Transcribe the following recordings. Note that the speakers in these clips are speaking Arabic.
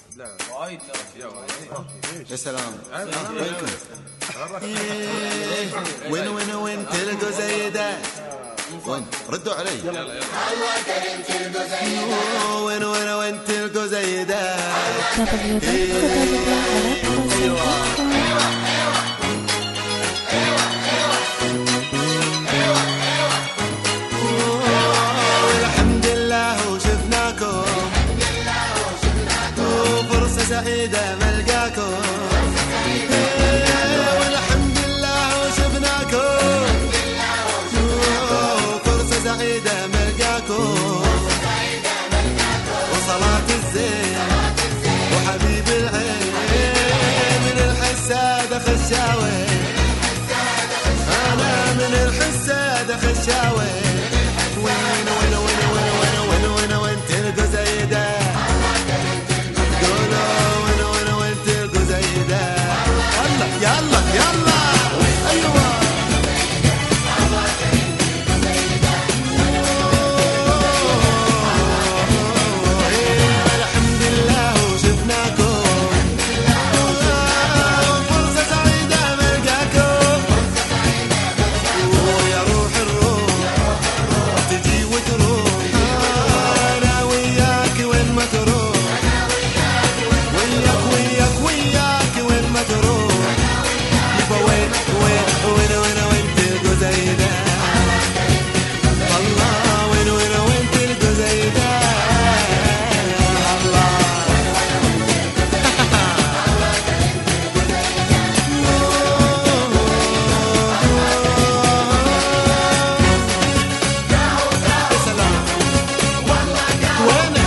لا وايد يا سلام. وين تلقوا زي ده؟ وين ردوا علي. الله كريم تلقوا زي ده. وين تلقوا زي ده؟ والحمد لله وشفناكم، وفرصة سعيدة ملقاكم. والحمد لله وشفناكم، وفرصة سعيدة ملقاكم. وصلاة الزين وحبيب العين من الحسادة خشاوي. أنا من الحسادة خشاوي. وين تلقوا زي ده؟ قولوا وين تلقوا زي ده؟ يلا أيوة. الحمد لله وشفناكم، فرصة سعيدة ملقاكم. ويا روح الروح تجي وتروح، أنا وياك وين ما تروح. وياك وين ما تروح. يبا وين تلقوا زي ده؟ الله وين تلقوا زي ده؟ الله. يا سلام. وينه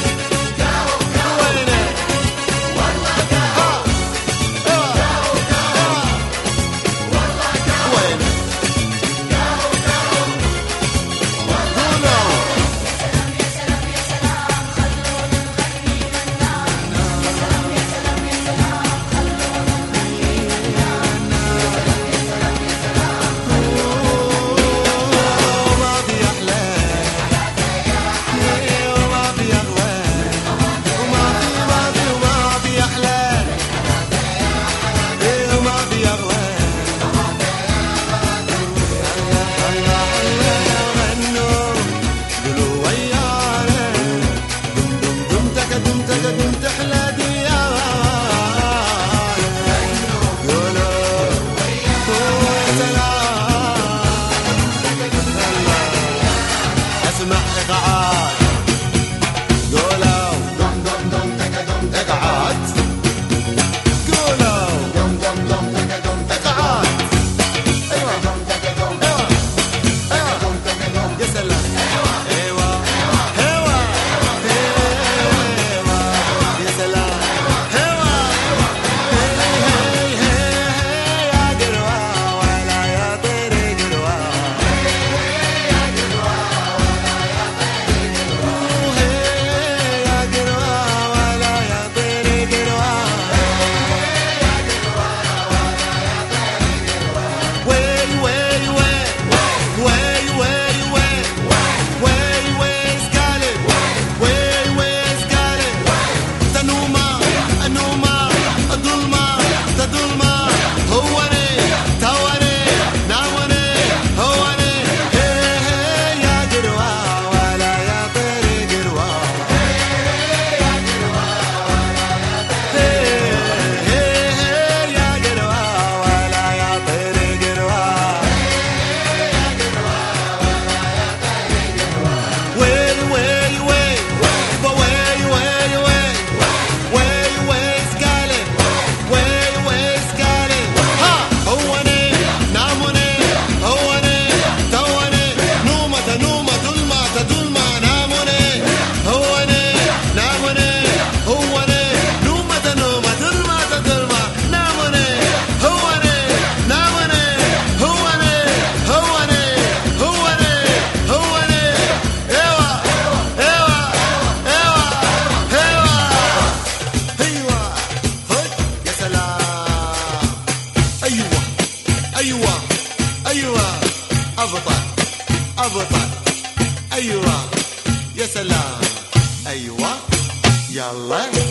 أبطأ. أيوة يا سلام. أيوة يلا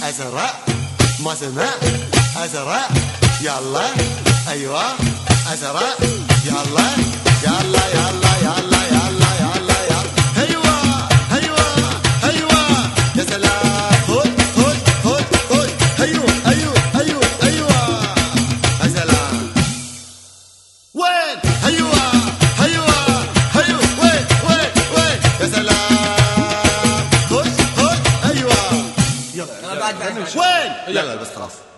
ازرق ما سمع ازرق يلا ايوه ازرق يلا يلا يلا يلا يلا يلا يلا ايوه ايوه ايوه يا سلام خد خد خد خد ايوه ايوه ايوه ايوه يا سلام وين ايوه ايوه ايوه وين وين وين يا سلام خد خد ايوه يلا بعد وين لا لا بس خلاص